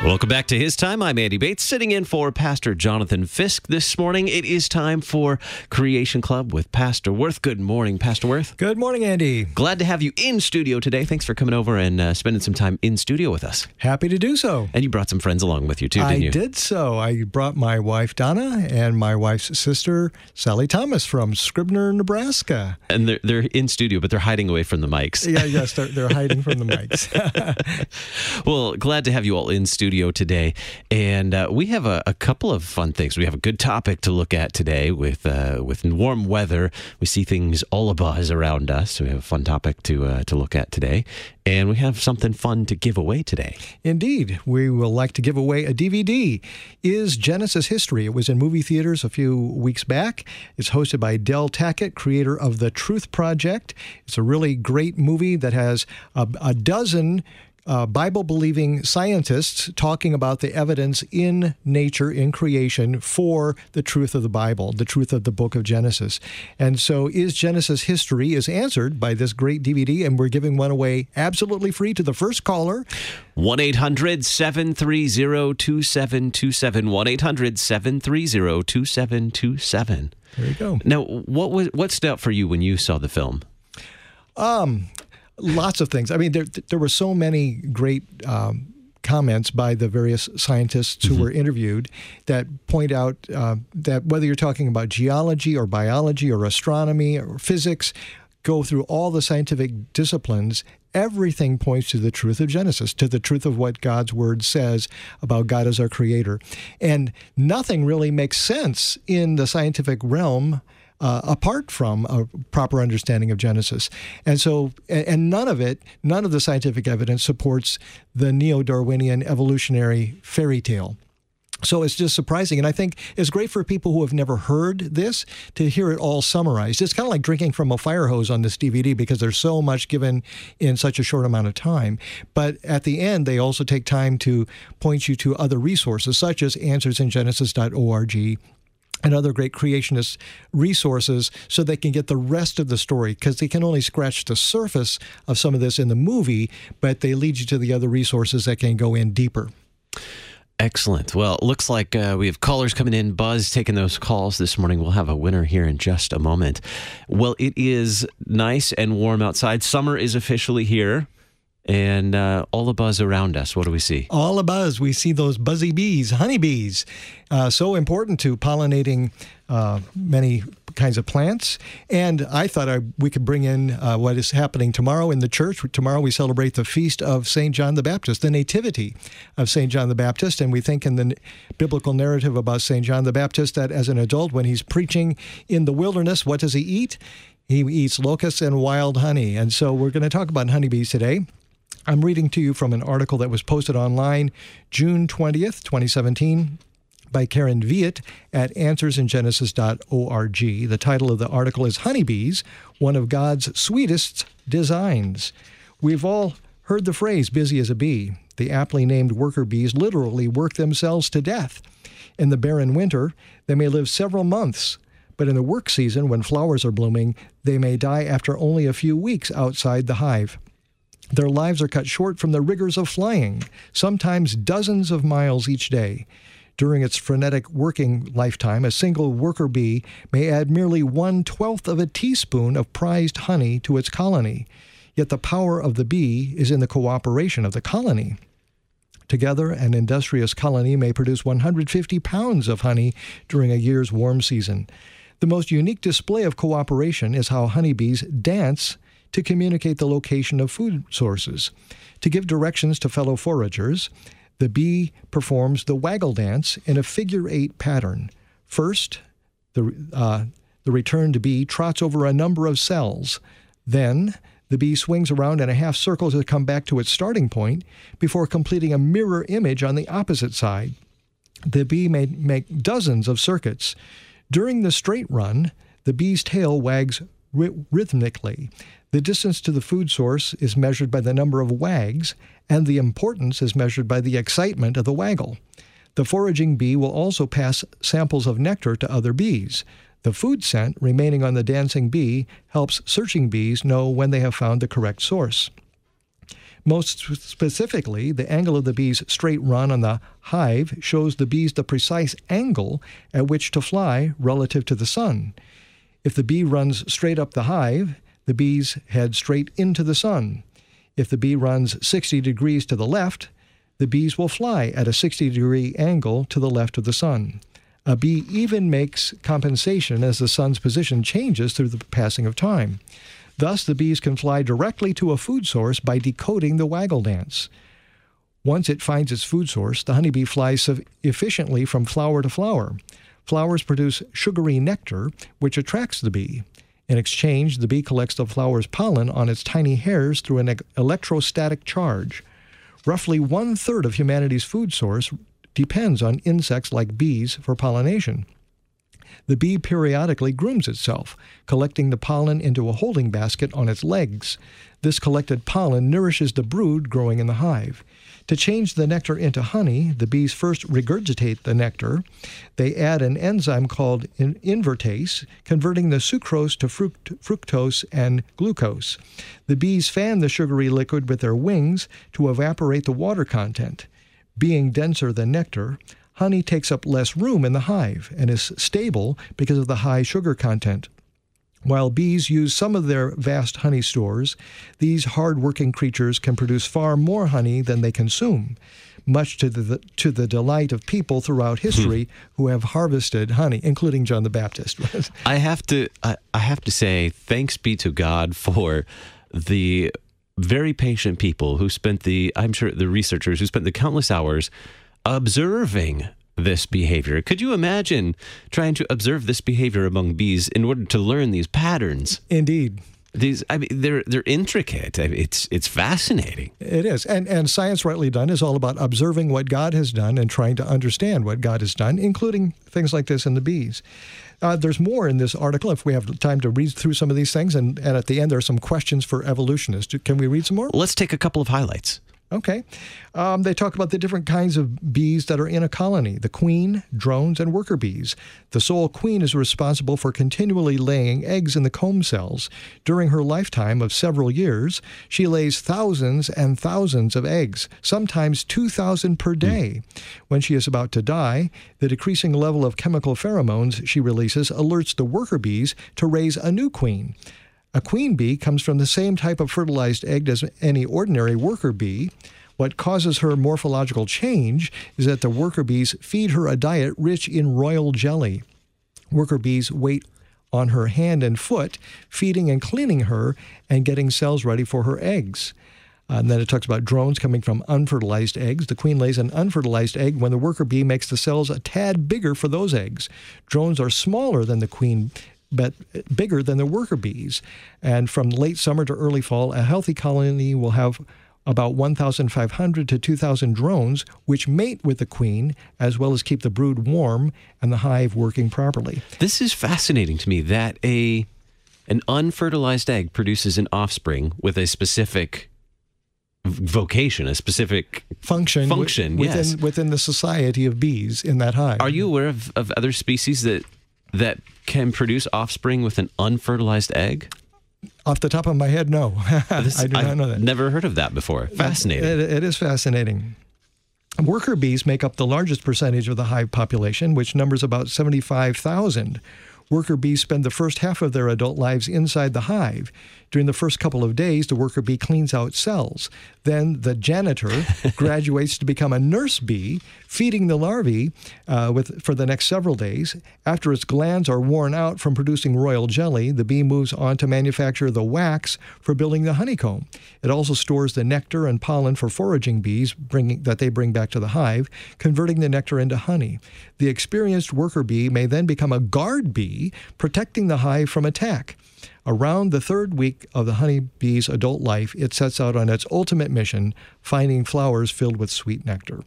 Welcome back to His Time. I'm Andy Bates, sitting in for Pastor Jonathan Fisk this morning. It is time for Creation Club with Pastor Worth. Good morning, Pastor Worth. Good morning, Andy. Glad to have you in studio today. Thanks for coming over and spending some time in studio with us. Happy to do so. And you brought some friends along with you, too, didn't you? I did so. I brought my wife, Donna, and my wife's sister, Sally Thomas, from Scribner, Nebraska. And they're in studio, but they're hiding away from the mics. Yes, they're hiding from the mics. Well, glad to have you all in studio today, and we have a couple of fun things. We have a good topic to look at today with warm weather. We see things all abuzz around us, so we have a fun topic to look at today, and we have something fun to give away today. Indeed, we will like to give away a DVD. Is Genesis History. It was in movie theaters a few weeks back. It's hosted by Del Tackett, creator of The Truth Project. It's a really great movie that has a dozen Bible-believing scientists talking about the evidence in nature, in creation, for the truth of the Bible, the truth of the book of Genesis. And so Is Genesis History is answered by this great DVD, and we're giving one away absolutely free to the first caller. 1-800-730-2727. 1-800-730-2727. There you go. Now, what stood out for you when you saw the film? Lots of things. I mean, there were so many great comments by the various scientists who were interviewed that point out that whether you're talking about geology or biology or astronomy or physics, go through all the scientific disciplines, everything points to the truth of Genesis, to the truth of what God's Word says about God as our Creator. And nothing really makes sense in the scientific realm apart from a proper understanding of Genesis. And so, and none of the scientific evidence supports the neo-Darwinian evolutionary fairy tale. So it's just surprising. And I think it's great for people who have never heard this to hear it all summarized. It's kind of like drinking from a fire hose on this DVD because there's so much given in such a short amount of time. But at the end, they also take time to point you to other resources, such as answersingenesis.org, and other great creationist resources so they can get the rest of the story, because they can only scratch the surface of some of this in the movie, but they lead you to the other resources that can go in deeper. Excellent. Well, it looks like we have callers coming in. Buzz taking those calls this morning. We'll have a winner here in just a moment. Well, it is nice and warm outside. Summer is officially here. And all the buzz around us, what do we see? All the buzz. We see those buzzy bees, honeybees, so important to pollinating many kinds of plants. And I thought we could bring in what is happening tomorrow in the church. Tomorrow we celebrate the feast of St. John the Baptist, the nativity of St. John the Baptist. And we think in the biblical narrative about St. John the Baptist that as an adult, when he's preaching in the wilderness, what does he eat? He eats locusts and wild honey. And so we're going to talk about honeybees today. I'm reading to you from an article that was posted online June 20th, 2017, by Karen Viet at answersingenesis.org. The title of the article is Honeybees, One of God's Sweetest Designs. We've all heard the phrase, busy as a bee. The aptly named worker bees literally work themselves to death. In the barren winter, they may live several months, but in the work season, when flowers are blooming, they may die after only a few weeks outside the hive. Their lives are cut short from the rigors of flying, sometimes dozens of miles each day. During its frenetic working lifetime, a single worker bee may add merely 1/12 of a teaspoon of prized honey to its colony. Yet the power of the bee is in the cooperation of the colony. Together, an industrious colony may produce 150 pounds of honey during a year's warm season. The most unique display of cooperation is how honeybees dance to communicate the location of food sources. To give directions to fellow foragers, the bee performs the waggle dance in a figure-8 pattern. First, the returned bee trots over a number of cells. Then, the bee swings around in a half circle to come back to its starting point before completing a mirror image on the opposite side. The bee may make dozens of circuits. During the straight run, the bee's tail wags rhythmically. The distance to the food source is measured by the number of wags, and the importance is measured by the excitement of the waggle. The foraging bee will also pass samples of nectar to other bees. The food scent remaining on the dancing bee helps searching bees know when they have found the correct source. Most specifically, the angle of the bee's straight run on the hive shows the bees the precise angle at which to fly relative to the sun. If the bee runs straight up the hive, the bees head straight into the sun. If the bee runs 60 degrees to the left, the bees will fly at a 60-degree angle to the left of the sun. A bee even makes compensation as the sun's position changes through the passing of time. Thus, the bees can fly directly to a food source by decoding the waggle dance. Once it finds its food source, the honeybee flies efficiently from flower to flower. Flowers produce sugary nectar, which attracts the bee. In exchange, the bee collects the flower's pollen on its tiny hairs through an electrostatic charge. Roughly 1/3 of humanity's food source depends on insects like bees for pollination. The bee periodically grooms itself, collecting the pollen into a holding basket on its legs. This collected pollen nourishes the brood growing in the hive. To change the nectar into honey, the bees first regurgitate the nectar. They add an enzyme called invertase, converting the sucrose to fructose and glucose. The bees fan the sugary liquid with their wings to evaporate the water content. Being denser than nectar, honey takes up less room in the hive and is stable because of the high sugar content. While bees use some of their vast honey stores, these hard-working creatures can produce far more honey than they consume, much to the delight of people throughout history who have harvested honey, including John the Baptist. I have to say, thanks be to God for the very patient people who spent I'm sure the researchers who spent the countless hours observing this behavior. Could you imagine trying to observe this behavior among bees in order to learn these patterns? Indeed. They're intricate. It's fascinating. It is. And science rightly done is all about observing what God has done and trying to understand what God has done, including things like this in the bees. There's more in this article if we have time to read through some of these things. And at the end, there are some questions for evolutionists. Can we read some more? Let's take a couple of highlights. Okay. They talk about the different kinds of bees that are in a colony, the queen, drones, and worker bees. The sole queen is responsible for continually laying eggs in the comb cells. During her lifetime of several years, she lays thousands and thousands of eggs, sometimes 2,000 per day. When she is about to die, the decreasing level of chemical pheromones she releases alerts the worker bees to raise a new queen. A queen bee comes from the same type of fertilized egg as any ordinary worker bee. What causes her morphological change is that the worker bees feed her a diet rich in royal jelly. Worker bees wait on her hand and foot, feeding and cleaning her and getting cells ready for her eggs. And then it talks about drones coming from unfertilized eggs. The queen lays an unfertilized egg when the worker bee makes the cells a tad bigger for those eggs. Drones are smaller than the queen but bigger than the worker bees. And from late summer to early fall, a healthy colony will have about 1,500 to 2,000 drones, which mate with the queen, as well as keep the brood warm and the hive working properly. This is fascinating to me that an unfertilized egg produces an offspring with a specific vocation, a specific function within the society of bees in that hive. Are you aware of other species that can produce offspring with an unfertilized egg? Off the top of my head, no. I do not know that. I've never heard of that before. Fascinating. It is fascinating. Worker bees make up the largest percentage of the hive population, which numbers about 75,000. Worker bees spend the first half of their adult lives inside the hive. During the first couple of days, the worker bee cleans out cells. Then the janitor graduates to become a nurse bee, feeding the larvae for the next several days. After its glands are worn out from producing royal jelly, the bee moves on to manufacture the wax for building the honeycomb. It also stores the nectar and pollen for foraging bees that they bring back to the hive, converting the nectar into honey. The experienced worker bee may then become a guard bee, protecting the hive from attack. Around the third week of the honeybee's adult life, it sets out on its ultimate mission, finding flowers filled with sweet nectar.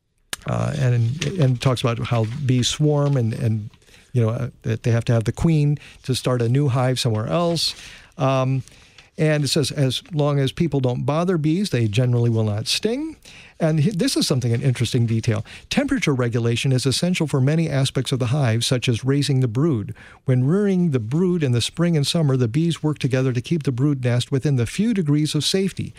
And talks about how bees swarm and that they have to have the queen to start a new hive somewhere else. And it says, as long as people don't bother bees, they generally will not sting. And this is something, an interesting detail. Temperature regulation is essential for many aspects of the hive, such as raising the brood. When rearing the brood in the spring and summer, the bees work together to keep the brood nest within the few degrees of safety,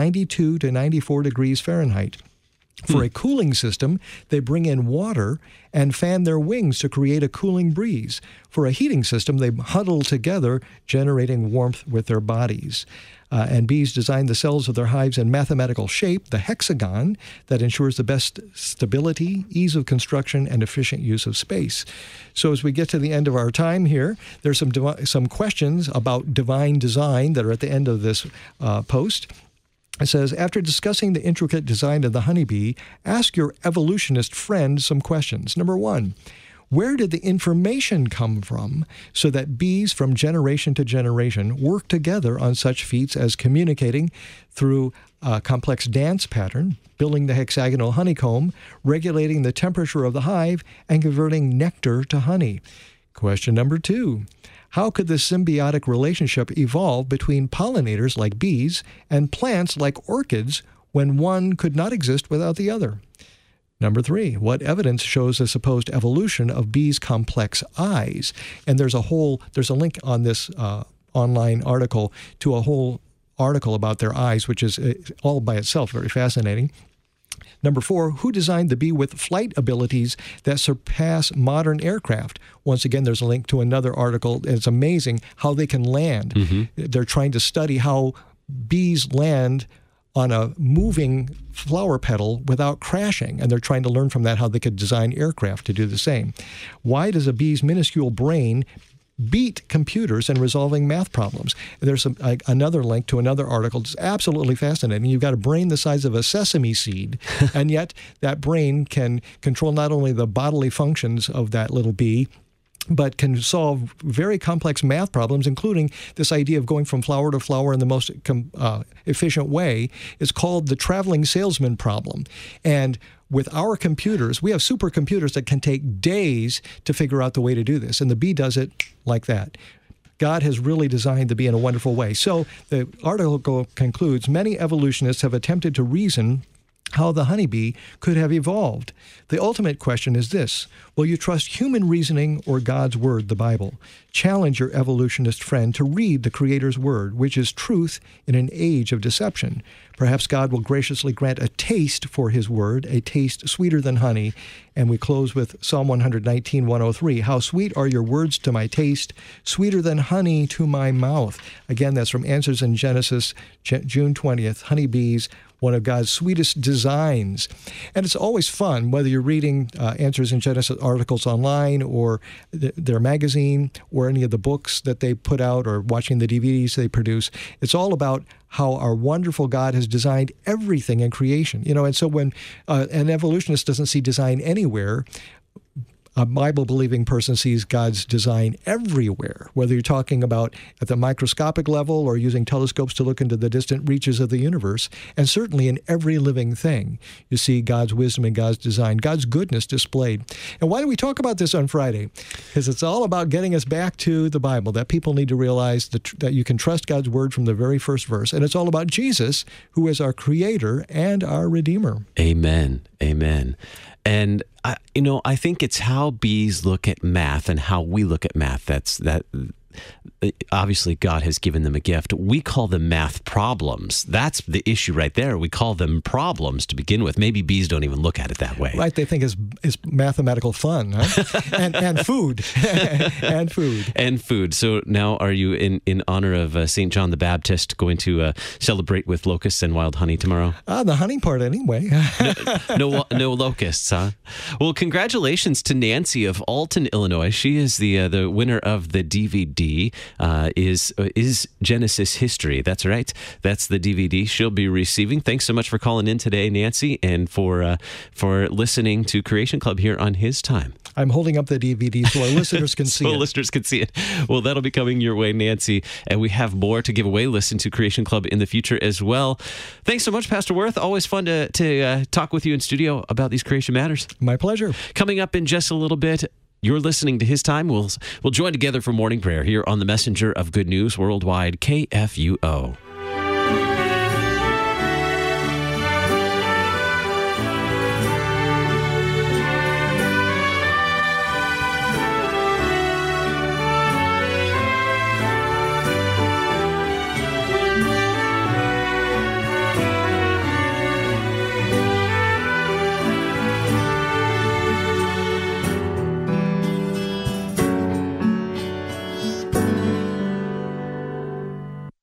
92 to 94 degrees Fahrenheit. For a cooling system, they bring in water and fan their wings to create a cooling breeze. For a heating system, they huddle together, generating warmth with their bodies. And bees design the cells of their hives in mathematical shape, the hexagon, that ensures the best stability, ease of construction, and efficient use of space. So as we get to the end of our time here, there's some questions about divine design that are at the end of this post. It says, after discussing the intricate design of the honeybee, ask your evolutionist friend some questions. Number one, where did the information come from so that bees from generation to generation work together on such feats as communicating through a complex dance pattern, building the hexagonal honeycomb, regulating the temperature of the hive, and converting nectar to honey? Question number two, how could this symbiotic relationship evolve between pollinators like bees and plants like orchids when one could not exist without the other? Number three, what evidence shows the supposed evolution of bees' complex eyes? And there's a link on this online article to a whole article about their eyes, which is all by itself very fascinating. Number four, who designed the bee with flight abilities that surpass modern aircraft? Once again, there's a link to another article. It's amazing how they can land. Mm-hmm. They're trying to study how bees land on a moving flower petal without crashing, and they're trying to learn from that how they could design aircraft to do the same. Why does a bee's minuscule brain beat computers in resolving math problems? There's another link to another article. It's absolutely fascinating. You've got a brain the size of a sesame seed, and yet that brain can control not only the bodily functions of that little bee, but can solve very complex math problems, including this idea of going from flower to flower in the most efficient way. Is called the traveling salesman problem. And with our computers, we have supercomputers that can take days to figure out the way to do this. And the bee does it like that. God has really designed the bee in a wonderful way. So the article concludes, many evolutionists have attempted to reason how the honeybee could have evolved. The ultimate question is this: will you trust human reasoning or God's word, the Bible? Challenge your evolutionist friend to read the Creator's word, which is truth in an age of deception. Perhaps God will graciously grant a taste for his word, a taste sweeter than honey. And we close with Psalm 119, 103. How sweet are your words to my taste, sweeter than honey to my mouth. Again, that's from Answers in Genesis, June 20th. Honeybees, one of God's sweetest designs. And it's always fun, whether you're reading Answers in Genesis articles online or their magazine or any of the books that they put out or watching the DVDs they produce. It's all about how our wonderful God has designed everything in creation. And so when an evolutionist doesn't see design anywhere, a Bible-believing person sees God's design everywhere, whether you're talking about at the microscopic level or using telescopes to look into the distant reaches of the universe, and certainly in every living thing. You see God's wisdom and God's design, God's goodness displayed. And why do we talk about this on Friday? Because it's all about getting us back to the Bible, that people need to realize that you can trust God's word from the very first verse. And it's all about Jesus, who is our Creator and our Redeemer. Amen. Amen. And I think it's how bees look at math and how we look at math. Obviously, God has given them a gift. We call them math problems. That's the issue right there. We call them problems to begin with. Maybe bees don't even look at it that way. Right. They think it's mathematical fun, huh? and food. and food. And food. So now are you, in honor of St. John the Baptist, going to celebrate with locusts and wild honey tomorrow? The honey part anyway. No locusts, huh? Well, congratulations to Nancy of Alton, Illinois. She is the winner of the DVD. Is Genesis History. That's right. That's the DVD she'll be receiving. Thanks so much for calling in today, Nancy, and for listening to Creation Club here on His Time. I'm holding up the DVD so our listeners can see it. So listeners can see it. Well, that'll be coming your way, Nancy, and we have more to give away. Listen to Creation Club in the future as well. Thanks so much, Pastor Wirth. Always fun to talk with you in studio about these creation matters. My pleasure. Coming up in just a little bit, You're listening to His Time. We'll join together for morning prayer here on the Messenger of Good News Worldwide, KFUO.